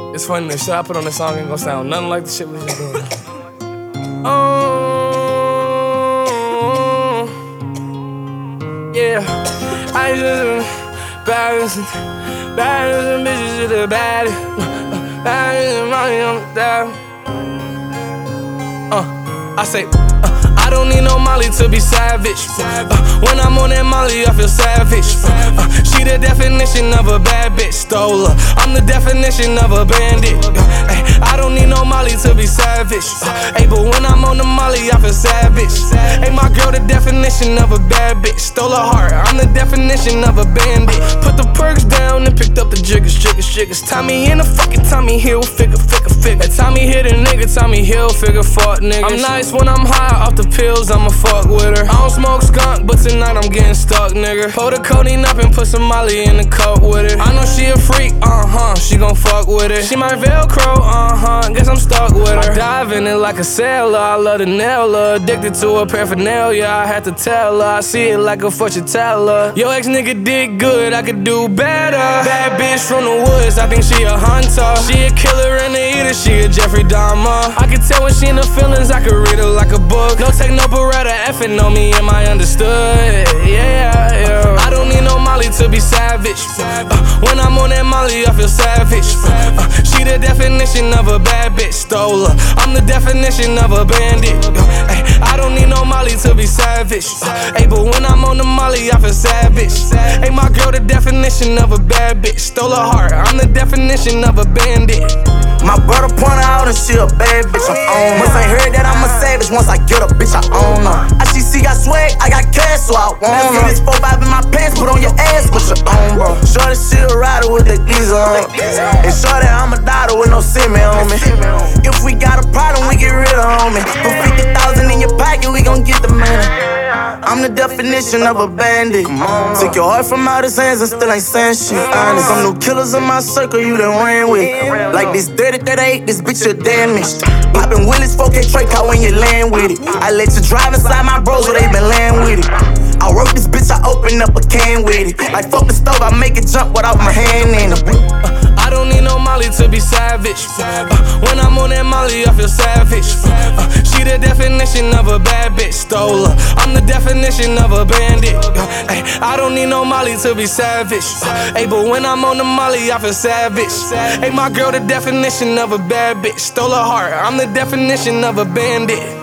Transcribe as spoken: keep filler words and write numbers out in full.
It's funny, the shit I put on this song ain't gonna sound nothing like the shit we just doing. Oh, yeah. I just baddest, baddest bitches to the baddest, baddest money on the dial. Uh, I say. I don't need no Molly to be savage. Uh, when I'm on that Molly, I feel savage. Uh, uh, she the definition of a bad bitch, stole her. I'm the definition of a bandit. Uh, ay, I don't need no Molly to be savage. Uh, ay, but when I'm on the Molly, I feel savage. Hey, my girl, the definition of a bad bitch, stole her heart. I'm the definition of a bandit. Put the perks down and picked up the jiggers, jiggers, jiggers. Tommy in the fucking Tommy Hill, figure, figure, figure. Tommy hit a nigga, Tommy Hill, figure, fuck niggas. I'm nice when I'm high off the pills, I'ma fuck with her. I don't smoke skunk, but tonight I'm getting stuck, nigga. Pull the codeine up and put some Molly in the cup with it. I know she a freak, uh-huh, she gon' fuck with it. She my Velcro, uh-huh, guess I'm stuck with her. I dive in it like a sailor, I love to nail her. Addicted to her paraphernalia, I had to tell her. I see it like a fortune teller. Yo ex nigga did good, I could do better. Bad bitch from the woods, I think she a hunter. She a killer and a eater, she a Jeffrey Dahmer. I can tell when she in the feelings, I could read her like a book. No take no beretta, effing on me, am I understood? Yeah, yeah. I don't need no Molly to be savage. Uh, when I'm on that Molly, I feel savage. Uh, she the definition of a bad bitch, stole her. I'm the definition of a bandit. Uh, ay, I don't need no Molly to be savage. Uh, ay, but when I'm on the Molly, I feel savage. Hey, my girl, the definition of a bad bitch, stole her heart. I'm the definition of a bandit. My brother point her out and she a bad bitch, I own her. Once I heard that I'm a savage, once I get a bitch, I own her. I see C got swag, I got cash, so I want her. See this four five in my pants, put on your ass, what you own, bro. Shorty, she a rider with the geezer on. And shorty, I'm a daughter with no semen on me. If we got a problem, we get rid of homie. Put fifty thousand in your pocket, we gon' get the money. I'm the definition of a bandit. Took your heart from out his hands and still ain't saying shit. Honest, some new killers in my circle you done ran with. Like this thirty thirty-eight, this bitch you damaged. Poppin' Willis, four K Trey car when you land with it. I let you drive inside my bros, so they been land with it. I work this bitch, I open up a can with it. Like fuck the stove, I make it jump without my hand in it. I don't need no Molly to be savage. Uh, when I'm on that Molly, I feel savage. Uh, she the definition of a bad bitch, stole her. I'm the definition of a bandit. Uh, ay, I don't need no Molly to be savage. Uh, ay, but when I'm on the Molly, I feel savage. Hey, my girl, the definition of a bad bitch, stole her heart. I'm the definition of a bandit.